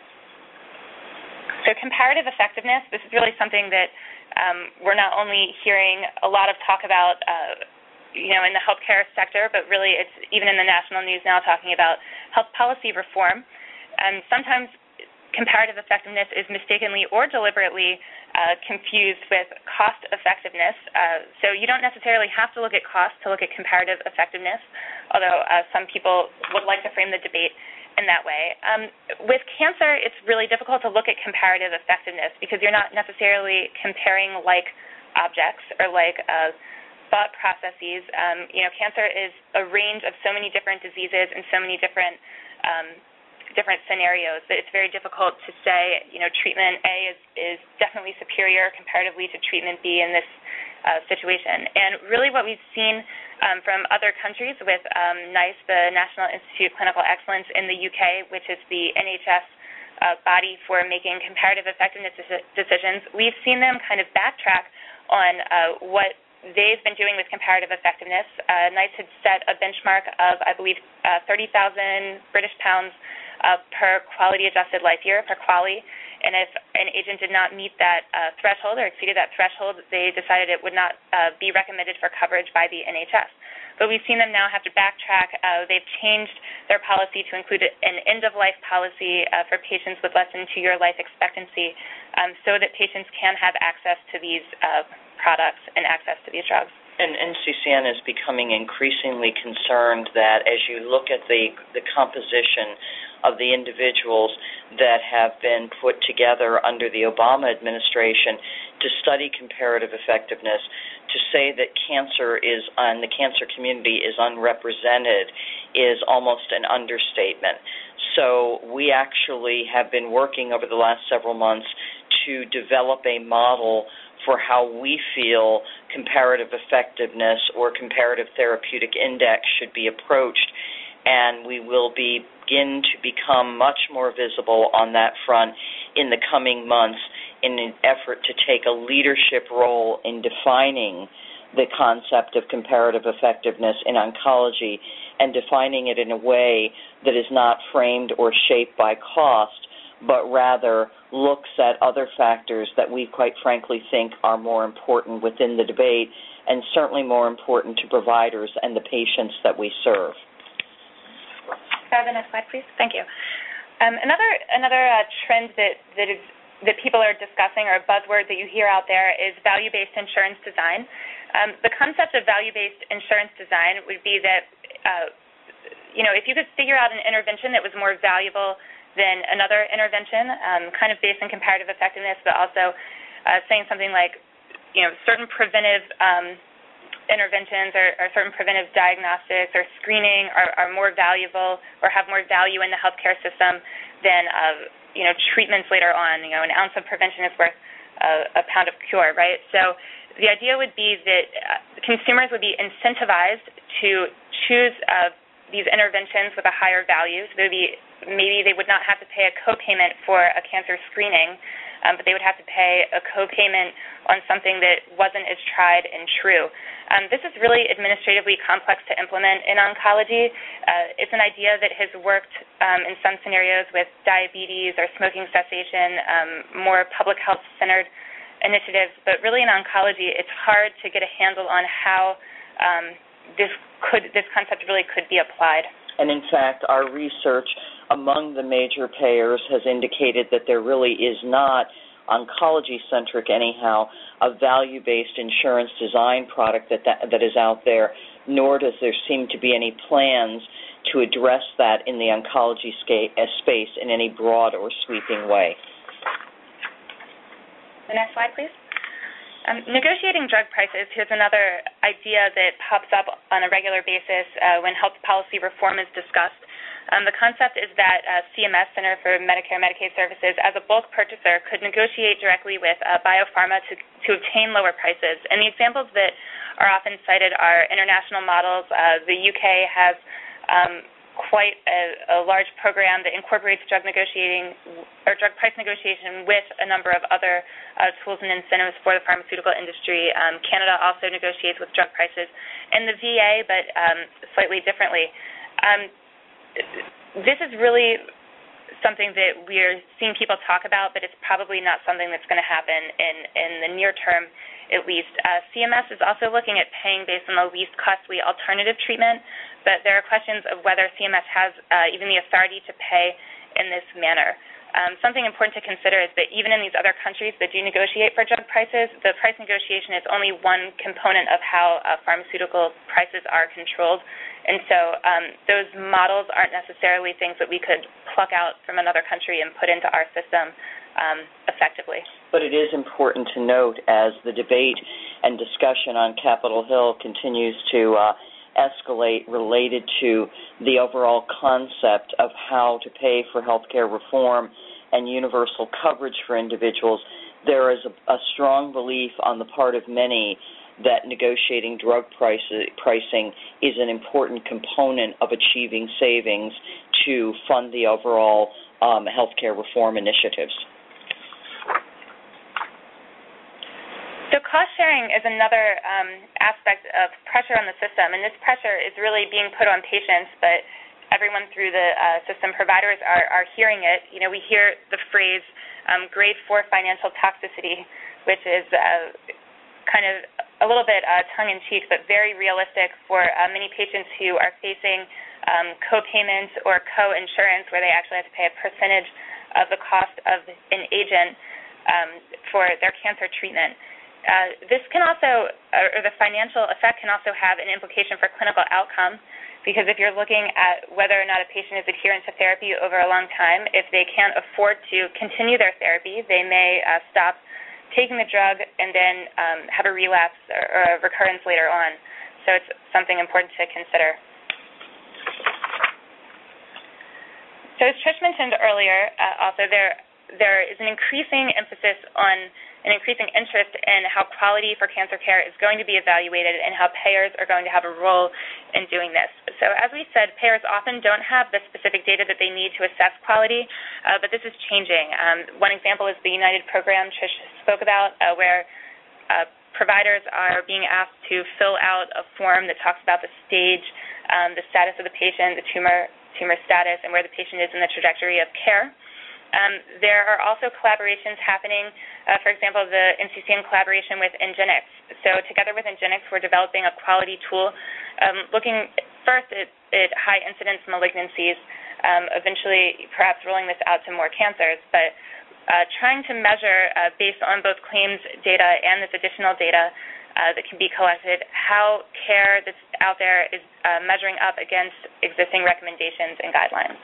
So comparative effectiveness, this is really something that um, we're not only hearing a lot of talk about, uh, you know, in the healthcare sector, but really it's even in the national news now talking about health policy reform. And sometimes comparative effectiveness is mistakenly or deliberately uh, confused with cost effectiveness. Uh, so you don't necessarily have to look at cost to look at comparative effectiveness, although uh, some people would like to frame the debate in that way. Um, with cancer, it's really difficult to look at comparative effectiveness because you're not necessarily comparing like objects or like uh, thought processes. Um, you know, cancer is a range of so many different diseases and so many different um, different scenarios that it's very difficult to say, you know, treatment A is, is definitely superior comparatively to treatment B in this uh, situation. And really what we've seen um, from other countries with um, NICE, the National Institute of Clinical Excellence in the U K, which is the N H S uh, body for making comparative effectiveness decisions, we've seen them kind of backtrack on uh, what they've been doing with comparative effectiveness. Uh, NICE had set a benchmark of, I believe, uh, thirty thousand British pounds uh, per quality-adjusted life year, per QALY, and if an agent did not meet that uh, threshold or exceeded that threshold, they decided it would not uh, be recommended for coverage by the N H S. But we've seen them now have to backtrack. Uh, they've changed their policy to include an end-of-life policy uh, for patients with less than two-year life expectancy um, so that patients can have access to these uh, products and access to these drugs. And N C C N is becoming increasingly concerned that as you look at the, the composition of the individuals that have been put together under the Obama administration to study comparative effectiveness, to say that cancer is, and the cancer community is unrepresented is almost an understatement. So we actually have been working over the last several months to develop a model for how we feel comparative effectiveness or comparative therapeutic index should be approached, and we will begin to become much more visible on that front in the coming months in an effort to take a leadership role in defining the concept of comparative effectiveness in oncology and defining it in a way that is not framed or shaped by cost, but rather looks at other factors that we quite frankly think are more important within the debate and certainly more important to providers and the patients that we serve. Uh, the next slide, please. Thank you. Um, another another uh, trend that, that is that people are discussing, or a buzzword that you hear out there, is value-based insurance design. Um, the concept of value-based insurance design would be that, uh, you know, if you could figure out an intervention that was more valuable than another intervention, um, kind of based on comparative effectiveness, but also uh, saying something like, you know, certain preventive um, interventions or, or certain preventive diagnostics or screening are, are more valuable or have more value in the healthcare system than, uh, you know, treatments later on. You know, an ounce of prevention is worth a, a pound of cure, right? So the idea would be that uh, consumers would be incentivized to choose uh, these interventions with a higher value. So there would be maybe they would not have to pay a copayment for a cancer screening, um, but they would have to pay a copayment on something that wasn't as tried and true. Um, this is really administratively complex to implement in oncology. Uh, it's an idea that has worked um, in some scenarios with diabetes or smoking cessation, um, more public health-centered initiatives, but really in oncology, it's hard to get a handle on how um, this could this concept really could be applied. And in fact, our research among the major payers has indicated that there really is not, oncology-centric anyhow, a value-based insurance design product that, that that is out there, nor does there seem to be any plans to address that in the oncology sca- uh, space in any broad or sweeping way. The next slide, please. Um, negotiating drug prices, here's another idea that pops up on a regular basis uh, when health policy reform is discussed. Um, the concept is that uh, C M S, Center for Medicare and Medicaid Services, as a bulk purchaser, could negotiate directly with uh, biopharma to, to obtain lower prices. And the examples that are often cited are international models. Uh, the U K has um, quite a, a large program that incorporates drug negotiating or drug price negotiation with a number of other uh, tools and incentives for the pharmaceutical industry. Um, Canada also negotiates with drug prices, and the V A, but um, slightly differently. Um, This is really something that we're seeing people talk about, but it's probably not something that's going to happen in, in the near term, at least. Uh, C M S is also looking at paying based on the least costly alternative treatment, but there are questions of whether C M S has uh, even the authority to pay in this manner. Um, something important to consider is that even in these other countries that do negotiate for drug prices, the price negotiation is only one component of how uh, pharmaceutical prices are controlled. And so um, those models aren't necessarily things that we could pluck out from another country and put into our system um, effectively. But it is important to note, as the debate and discussion on Capitol Hill continues to uh, escalate related to the overall concept of how to pay for health care reform and universal coverage for individuals, there is a, a strong belief on the part of many that negotiating drug price, pricing is an important component of achieving savings to fund the overall um, health care reform initiatives. So cost sharing is another um, aspect of pressure on the system, and this pressure is really being put on patients, but everyone through the uh, system, providers are, are hearing it. You know, we hear the phrase um, grade four financial toxicity, which is uh, kind of a little bit uh, tongue-in-cheek, but very realistic for uh, many patients who are facing um, co-payments or co-insurance where they actually have to pay a percentage of the cost of an agent um, for their cancer treatment. Uh, this can also, or the financial effect can also have an implication for clinical outcome, because if you're looking at whether or not a patient is adherent to therapy over a long time, if they can't afford to continue their therapy, they may uh, stop taking the drug and then um, have a relapse or, or a recurrence later on. So it's something important to consider. So as Trish mentioned earlier, uh, also there there is an increasing emphasis on an increasing interest in how quality for cancer care is going to be evaluated and how payers are going to have a role in doing this. So as we said, payers often don't have the specific data that they need to assess quality, uh, but this is changing. Um, one example is the United program Trish spoke about, uh, where uh, providers are being asked to fill out a form that talks about the stage, um, the status of the patient, the tumor, tumor status, and where the patient is in the trajectory of care. Um, there are also collaborations happening, uh, for example, the N C C N collaboration with Ngenix. So together with Ngenix, we're developing a quality tool um, looking first at, at high incidence malignancies, um, eventually perhaps rolling this out to more cancers, but uh, trying to measure uh, based on both claims data and this additional data uh, that can be collected, how care that's out there is uh, measuring up against existing recommendations and guidelines.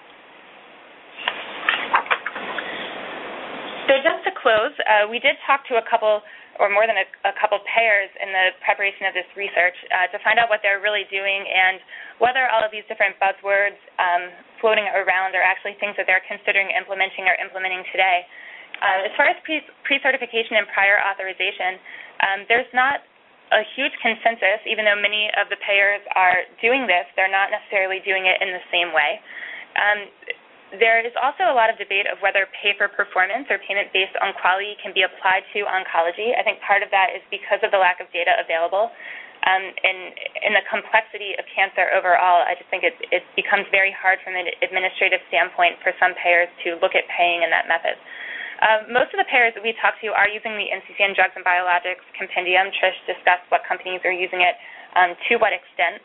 So just to close, uh, we did talk to a couple or more than a, a couple payers in the preparation of this research uh, to find out what they're really doing and whether all of these different buzzwords um, floating around are actually things that they're considering implementing or implementing today. Uh, as far as pre- pre-certification and prior authorization, um, there's not a huge consensus. Even though many of the payers are doing this, they're not necessarily doing it in the same way. Um, There is also a lot of debate of whether pay-for-performance or payment based on quality can be applied to oncology. I think part of that is because of the lack of data available. Um, and in the complexity of cancer overall, I just think it, it becomes very hard from an administrative standpoint for some payers to look at paying in that method. Uh, most of the payers that we talk to are using the N C C N Drugs and Biologics Compendium. Trish discussed what companies are using it. um, to what extent.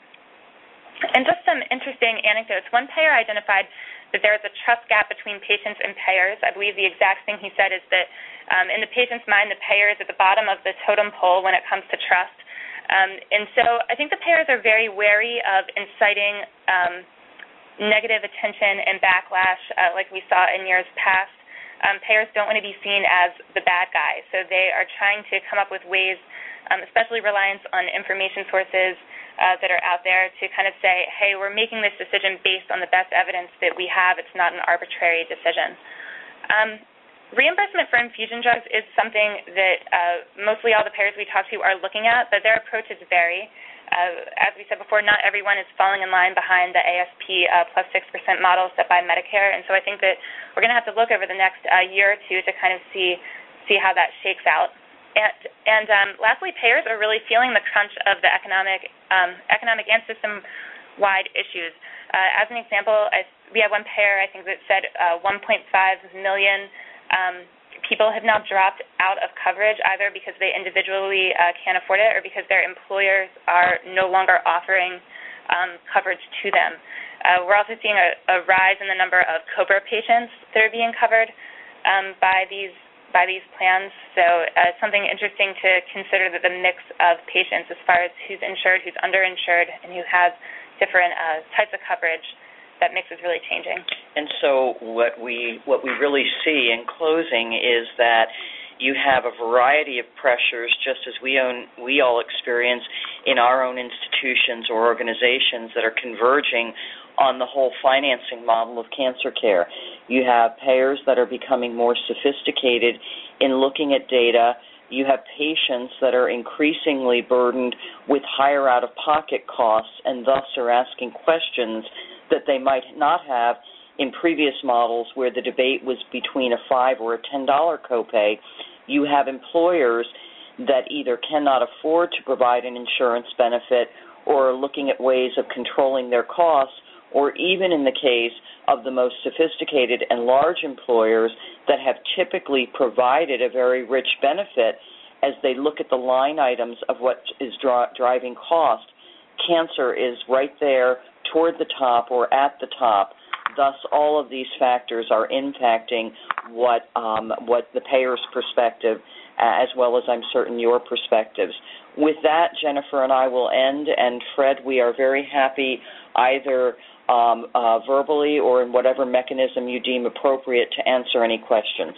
And just some interesting anecdotes. One payer identified that there is a trust gap between patients and payers. I believe the exact thing he said is that um, in the patient's mind, the payer is at the bottom of the totem pole when it comes to trust. Um, and so I think the payers are very wary of inciting um, negative attention and backlash uh, like we saw in years past. Um, payers don't want to be seen as the bad guy, so they are trying to come up with ways, um, especially reliance on information sources uh, that are out there, to kind of say, hey, we're making this decision based on the best evidence that we have. It's not an arbitrary decision. Um, reimbursement for infusion drugs is something that uh, mostly all the payers we talk to are looking at, but their approaches vary. Uh, as we said before, not everyone is falling in line behind the A S P uh, plus six percent model set by Medicare, and so I think that we're going to have to look over the next uh, year or two to kind of see see how that shakes out. And, and um, lastly, payers are really feeling the crunch of the economic um, economic and system-wide issues. Uh, as an example, I, we have one payer, I think, that said uh, one point five million um, people have now dropped out of coverage, either because they individually uh, can't afford it or because their employers are no longer offering um, coverage to them. Uh, we're also seeing a, a rise in the number of COBRA patients that are being covered um, by these by these plans. So uh, it's something interesting to consider, that the mix of patients as far as who's insured, who's underinsured, and who has different uh, types of coverage, that mix is really changing. And so what we what we really see in closing is that you have a variety of pressures, just as we own we all experience in our own institutions or organizations, that are converging on the whole financing model of cancer care. You have payers that are becoming more sophisticated in looking at data. You have patients that are increasingly burdened with higher out-of-pocket costs and thus are asking questions that they might not have in previous models, where the debate was between a five or a ten dollar copay. You have employers that either cannot afford to provide an insurance benefit or are looking at ways of controlling their costs, or even in the case of the most sophisticated and large employers that have typically provided a very rich benefit, as they look at the line items of what is dri- driving cost, cancer is right there toward the top or at the top. Thus, all of these factors are impacting what um, what the payer's perspective, uh, as well as I'm certain your perspectives. With that, Jennifer and I will end, and Fred, we are very happy either um, uh, verbally or in whatever mechanism you deem appropriate to answer any questions.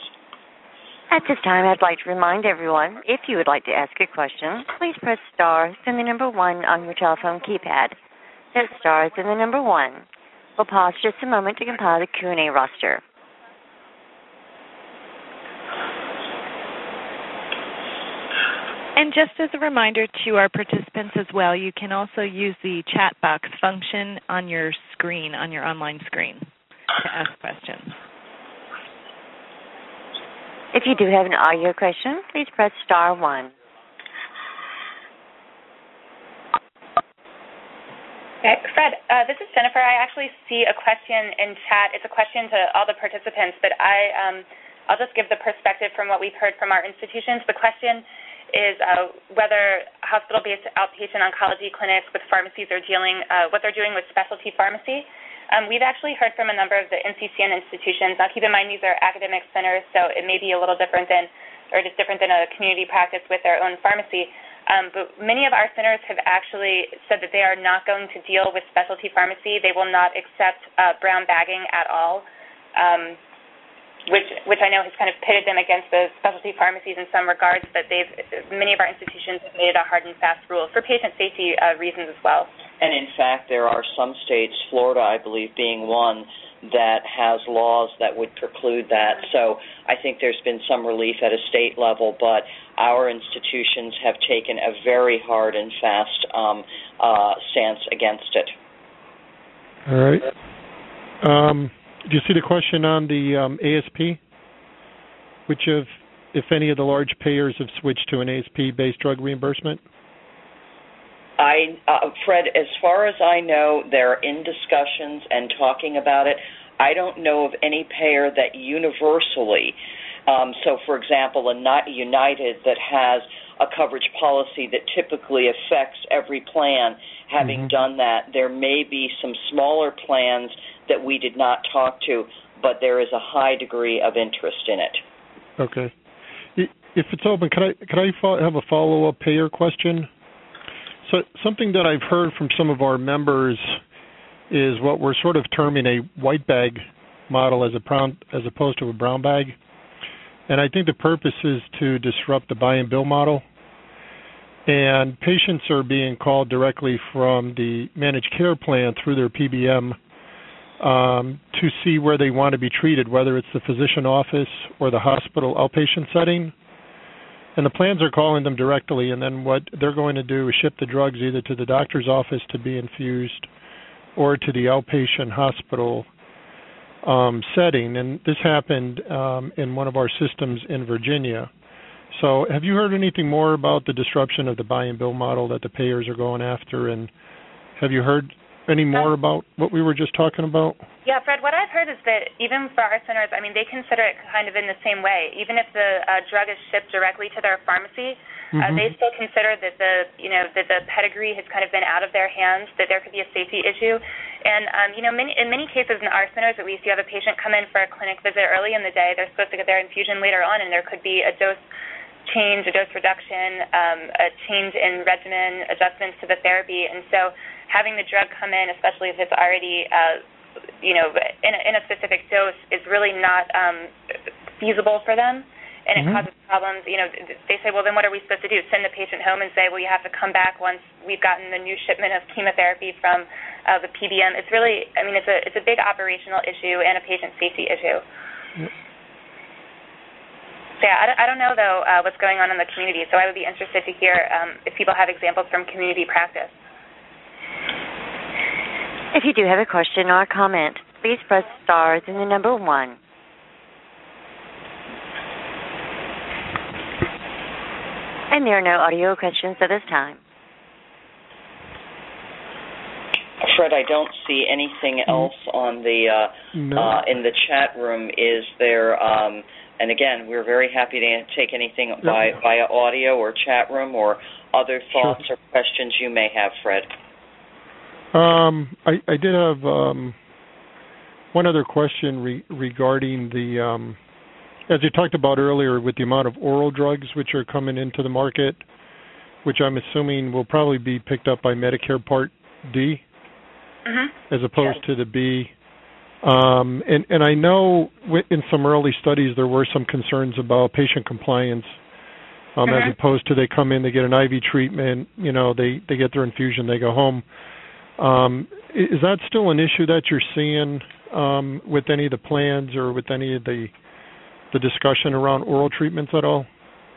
At this time, I'd like to remind everyone, if you would like to ask a question, please press star, then the number one on your telephone keypad. That's star, then the number one. We'll pause just a moment to compile the Q and A roster. And just as a reminder to our participants as well, you can also use the chat box function on your screen, on your online screen, to ask questions. If you do have an audio question, please press star one. Okay, Fred, uh, this is Jennifer. I actually see a question in chat. It's a question to all the participants, but I, um, I'll just give the perspective from what we've heard from our institutions. The question is uh, whether hospital-based outpatient oncology clinics with pharmacies are dealing, uh, what they're doing with specialty pharmacy. Um, we've actually heard from a number of the N C C N institutions. Now, keep in mind, these are academic centers, so it may be a little different than, or just different than a community practice with their own pharmacy. Um, but many of our centers have actually said that they are not going to deal with specialty pharmacy. They will not accept uh, brown bagging at all, um, which which I know has kind of pitted them against the specialty pharmacies in some regards. But they've many of our institutions have made it a hard and fast rule for patient safety uh, reasons as well. And in fact, there are some states, Florida, I believe, being one, that has laws that would preclude that. So I think there's been some relief at a state level, but our institutions have taken a very hard and fast um, uh, stance against it. All right. Um, do you see the question on the um, A S P? Which of, if any of the large payers have switched to an A S P-based drug reimbursement? I, uh, Fred, as far as I know, they're in discussions and talking about it. I don't know of any payer that universally Um, so, for example, a United that has a coverage policy that typically affects every plan, having mm-hmm. done that, there may be some smaller plans that we did not talk to, but there is a high degree of interest in it. Okay. If it's open, can I can I have a follow-up payer question? So something that I've heard from some of our members is what we're sort of terming a white bag model as a brown, as opposed to a brown bag. And I think the purpose is to disrupt the buy and bill model. And patients are being called directly from the managed care plan through their P B M um, to see where they want to be treated, whether it's the physician office or the hospital outpatient setting. And the plans are calling them directly, and then what they're going to do is ship the drugs either to the doctor's office to be infused or to the outpatient hospital um, setting. And this happened um, in one of our systems in Virginia. So have you heard anything more about the disruption of the buy and bill model that the payers are going after? And have you heard any more um, about what we were just talking about? Yeah, Fred, what I've heard is that even for our centers, I mean, they consider it kind of in the same way. Even if the uh, drug is shipped directly to their pharmacy, mm-hmm. uh, they still consider that the, you know, that the pedigree has kind of been out of their hands, that there could be a safety issue. And, um, you know, many, in many cases in our centers, at least, you have a patient come in for a clinic visit early in the day. They're supposed to get their infusion later on, and there could be a dose change, a dose reduction, um, a change in regimen, adjustments to the therapy. And so having the drug come in, especially if it's already, uh, you know, in a, in a specific dose, is really not um, feasible for them, and it mm-hmm. causes problems. You know, they say, well, then what are we supposed to do? Send the patient home and say, well, you have to come back once we've gotten the new shipment of chemotherapy from uh, the P B M. It's really, I mean, it's a it's a big operational issue and a patient safety issue. Mm-hmm. So, yeah, I don't, I don't know, though, uh, what's going on in the community, so I would be interested to hear um, if people have examples from community practice. If you do have a question or a comment, please press star then the number one. And there are no audio questions at this time. Fred, I don't see anything else on the uh, no. uh, in the chat room. Is there? Um, and again, we're very happy to take anything no. by via audio or chat room or other thoughts sure. or questions you may have, Fred. Um, I, I did have um, one other question re- regarding the, um, as you talked about earlier, with the amount of oral drugs which are coming into the market, which I'm assuming will probably be picked up by Medicare Part D mm-hmm. as opposed yeah. to the B. Um, and, and I know in some early studies there were some concerns about patient compliance um, mm-hmm. as opposed to they come in, they get an I V treatment, you know, they, they get their infusion, they go home. Um, is that still an issue that you're seeing um, with any of the plans or with any of the the discussion around oral treatments at all?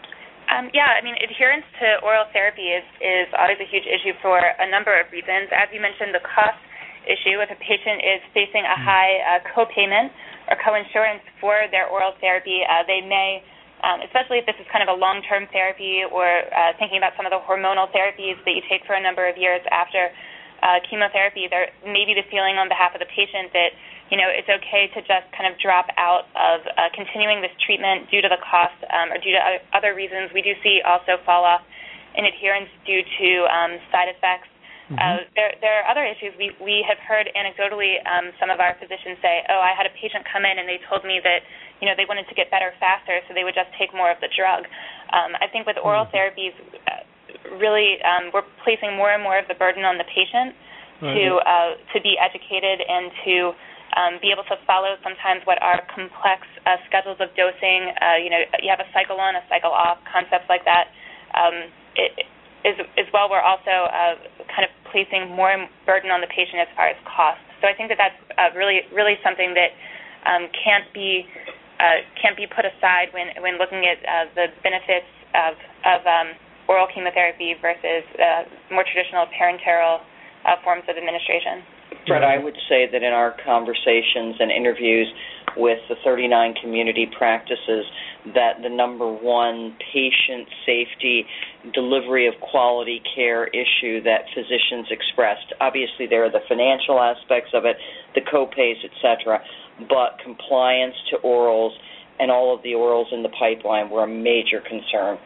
Um, yeah, I mean, adherence to oral therapy is, is always a huge issue for a number of reasons. As you mentioned, the cost issue, if a patient is facing a high uh, co-payment or co-insurance for their oral therapy, uh, they may, um, especially if this is kind of a long-term therapy or uh, thinking about some of the hormonal therapies that you take for a number of years after Uh, chemotherapy, there may be the feeling on behalf of the patient that, you know, it's okay to just kind of drop out of uh, continuing this treatment due to the cost um, or due to other reasons. We do see also fall off in adherence due to um, side effects. Mm-hmm. Uh, there, there are other issues. We, we have heard anecdotally um, some of our physicians say, oh, I had a patient come in and they told me that, you know, they wanted to get better faster, so they would just take more of the drug. Um, I think with oral mm-hmm. therapies, uh, really um, we're placing more and more of the burden on the patient right. to uh, to be educated and to um, be able to follow sometimes what are complex uh, schedules of dosing. Uh, you know, you have a cycle on, a cycle off, concepts like that. Um, it, as, as well, we're also uh, kind of placing more burden on the patient as far as cost. So I think that that's uh, really really something that um, can't be uh, can't be put aside when when looking at uh, the benefits of of um, oral chemotherapy versus uh, more traditional parenteral uh, forms of administration. Fred, I would say that in our conversations and interviews with the thirty-nine community practices, that the number one patient safety, delivery of quality care issue that physicians expressed, obviously there are the financial aspects of it, the co-pays, et cetera, but compliance to orals and all of the orals in the pipeline were a major concern.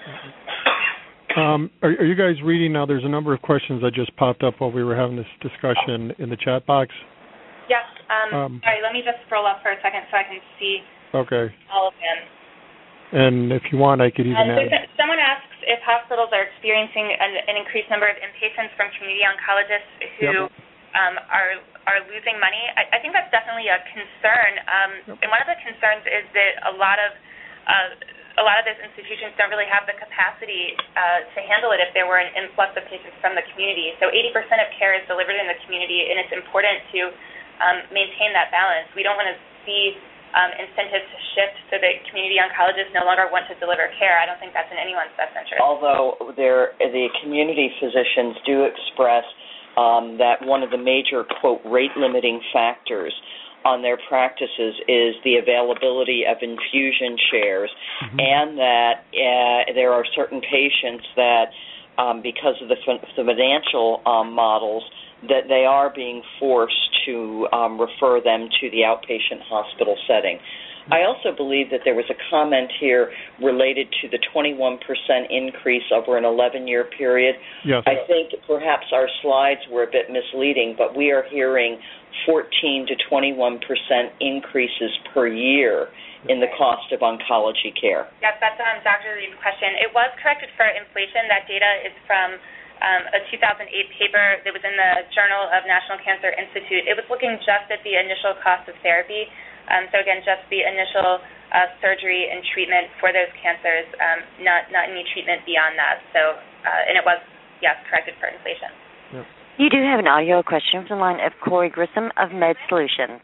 Um, are, are you guys reading now? There's a number of questions that just popped up while we were having this discussion in the chat box. Yes. Um, um, sorry, let me just scroll up for a second so I can see okay. all of them. And if you want, I could even um, add. So someone asks if hospitals are experiencing an, an increased number of inpatients from community oncologists who yep. um, are are losing money. I, I think that's definitely a concern. Um, yep. And one of the concerns is that a lot of uh, a lot of those institutions don't really have the capacity uh, to handle it if there were an influx of patients from the community. So eighty percent of care is delivered in the community, and it's important to um, maintain that balance. We don't want to see um, incentives to shift so that community oncologists no longer want to deliver care. I don't think that's in anyone's best interest. Although there, the community physicians do express um, that one of the major, quote, rate-limiting factors on their practices is the availability of infusion chairs, mm-hmm. and that uh, there are certain patients that, um, because of the, f- the financial um, models, that they are being forced to um, refer them to the outpatient hospital setting. I also believe that there was a comment here related to the twenty-one percent increase over an eleven-year period. Yes. I think perhaps our slides were a bit misleading, but we are hearing fourteen to twenty-one percent increases per year in the cost of oncology care. Yes, that's um, Doctor Lee's question. It was corrected for inflation. That data is from um, a two thousand eight paper that was in the Journal of National Cancer Institute. It was looking just at the initial cost of therapy. Um, so, again, just the initial uh, surgery and treatment for those cancers, um, not not any treatment beyond that. So, uh, and it was, yes, corrected for inflation. Yep. You do have an audio question from the line of Corey Grissom of Med Solutions.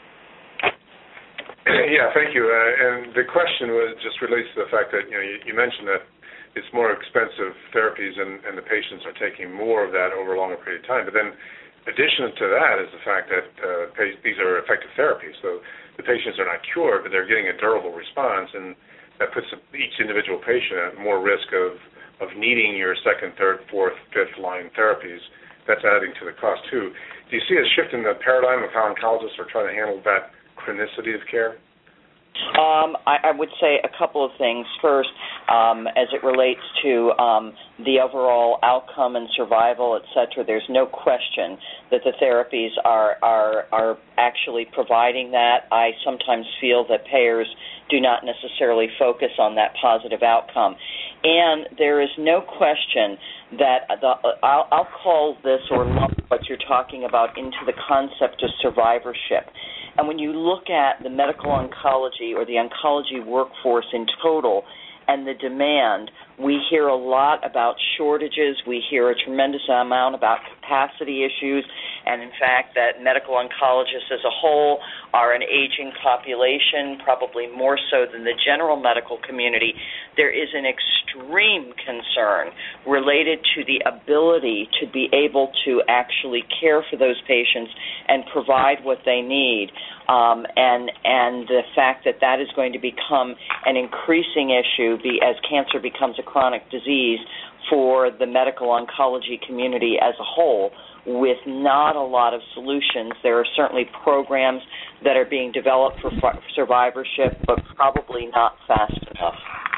Yeah, thank you. Uh, and the question was just relates to the fact that, you know, you, you mentioned that it's more expensive therapies and, and the patients are taking more of that over a longer period of time. But then addition to that is the fact that uh, pa- these are effective therapies. So the patients are not cured, but they're getting a durable response, and that puts each individual patient at more risk of, of needing your second, third, fourth, fifth line therapies. That's adding to the cost, too. Do you see a shift in the paradigm of how oncologists are trying to handle that chronicity of care? Um, I, I would say a couple of things. First, um, as it relates to um, the overall outcome and survival, et cetera, there's no question that the therapies are, are, are actually providing that. I sometimes feel that payers do not necessarily focus on that positive outcome. And there is no question that the, I'll, I'll call this or lump what you're talking about into the concept of survivorship. And when you look at the medical oncology or the oncology workforce in total and the demand, we hear a lot about shortages. We hear a tremendous amount about capacity issues, and in fact that medical oncologists as a whole are an aging population, probably more so than the general medical community. There is an extreme concern related to the ability to be able to actually care for those patients and provide what they need, um, and and the fact that that is going to become an increasing issue be, as cancer becomes a chronic disease for the medical oncology community as a whole, with not a lot of solutions. There are certainly programs that are being developed for f- survivorship, but probably not fast enough.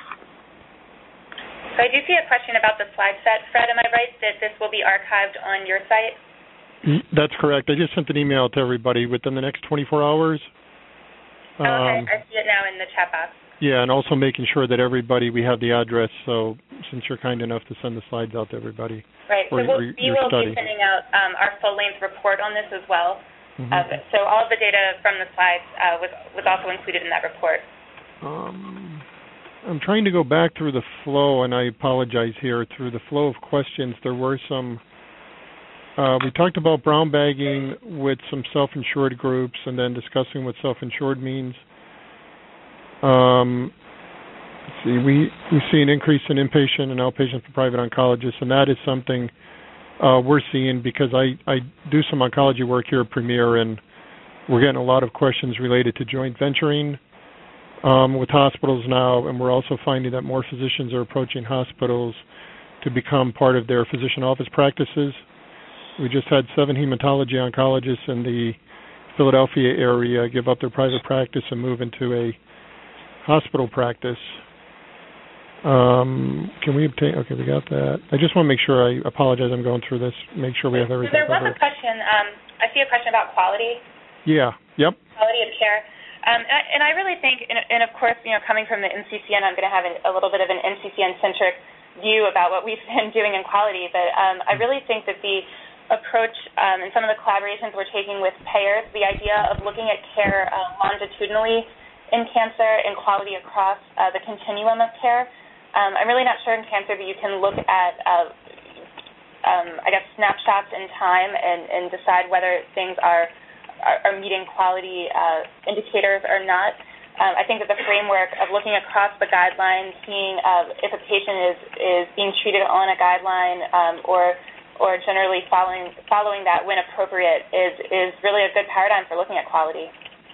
So I do see a question about the slide set. Fred, am I right that this will be archived on your site? That's correct. I just sent an email to everybody within the next twenty-four hours. Oh, okay, um, I see it now in the chat box. Yeah, and also making sure that everybody, we have the address, so since you're kind enough to send the slides out to everybody. Right, so or, we'll, or we will study. be sending out um, our full-length report on this as well. Mm-hmm. Uh, so all of the data from the slides uh, was, was also included in that report. Um, I'm trying to go back through the flow, and I apologize here. Through the flow of questions, there were some, uh, we talked about brown bagging with some self-insured groups and then discussing what self-insured means. Um, let's see, we, we see an increase in inpatient and outpatient for private oncologists, and that is something uh, we're seeing because I, I do some oncology work here at Premier, and we're getting a lot of questions related to joint venturing um, with hospitals now, and we're also finding that more physicians are approaching hospitals to become part of their physician office practices. We just had seven hematology oncologists in the Philadelphia area give up their private practice and move into a hospital practice. Um, can we obtain? Okay, we got that. I just want to make sure. I apologize. I'm going through this. Make sure we have everything so there was covered. a question. Um, I see a question about quality. Yeah. Yep. Quality of care. Um, and, I, and I really think, and, and of course, you know, coming from the N C C N, I'm going to have a, a little bit of an N C C N-centric view about what we've been doing in quality. But um, I really think that the approach um, and some of the collaborations we're taking with payers, the idea of looking at care uh, longitudinally in cancer and quality across uh, the continuum of care. Um, I'm really not sure in cancer that you can look at, uh, um, I guess, snapshots in time and, and decide whether things are are, are meeting quality uh, indicators or not. Um, I think that the framework of looking across the guidelines, seeing uh, if a patient is, is being treated on a guideline um, or or generally following following that when appropriate is is really a good paradigm for looking at quality.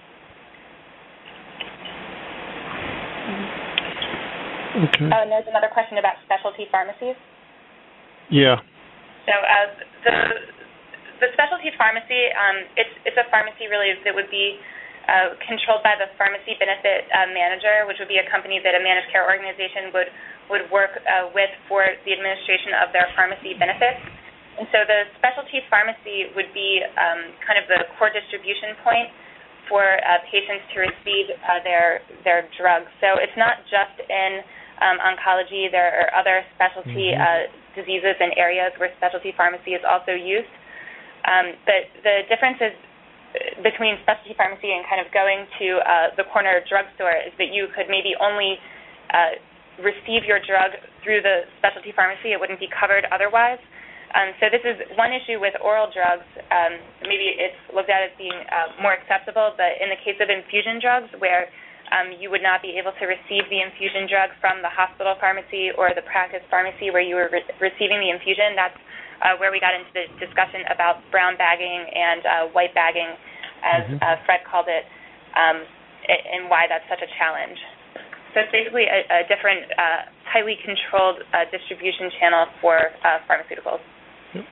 Okay. Oh, and there's another question about specialty pharmacies. Yeah. So uh, the the specialty pharmacy, um, it's it's a pharmacy really that would be uh, controlled by the pharmacy benefit uh, manager, which would be a company that a managed care organization would would work uh, with for the administration of their pharmacy benefits. And so the specialty pharmacy would be um, kind of the core distribution point for uh, patients to receive uh, their their drugs. So it's not just in Um, oncology. There are other specialty mm-hmm. uh, diseases and areas where specialty pharmacy is also used. Um, but the difference is between specialty pharmacy and kind of going to uh, the corner drugstore is that you could maybe only uh, receive your drug through the specialty pharmacy. It wouldn't be covered otherwise. Um, so this is one issue with oral drugs. Um, maybe it's looked at as being uh, more acceptable, but in the case of infusion drugs where Um, you would not be able to receive the infusion drug from the hospital pharmacy or the practice pharmacy where you were re- receiving the infusion. That's uh, where we got into the discussion about brown bagging and uh, white bagging, as mm-hmm. uh, Fred called it, um, and why that's such a challenge. So it's basically a, a different, uh, tightly controlled uh, distribution channel for uh, pharmaceuticals. Yep.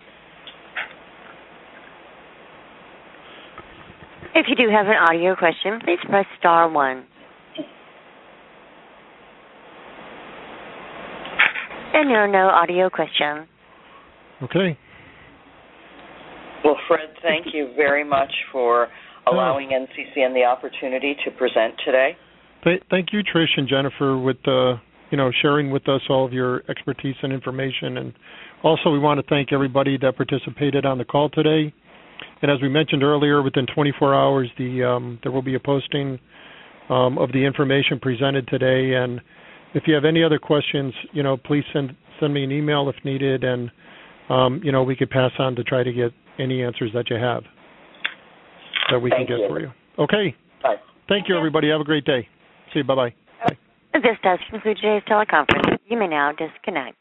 If you do have an audio question, please press star one. And there are no audio questions. Okay. Well, Fred, thank you very much for allowing N C C N the opportunity to present today. Th- thank you, Trish and Jennifer, with uh, you know sharing with us all of your expertise and information. And also, we want to thank everybody that participated on the call today. And as we mentioned earlier, within twenty-four hours, the um, there will be a posting um, of the information presented today. And if you have any other questions, you know, please send send me an email if needed, and um, you know, we could pass on to try to get any answers that you have that we Thank can get you. for you. Okay. Bye. Thank you, everybody. Have a great day. See you. Bye-bye. Bye. This does conclude today's teleconference. You may now disconnect.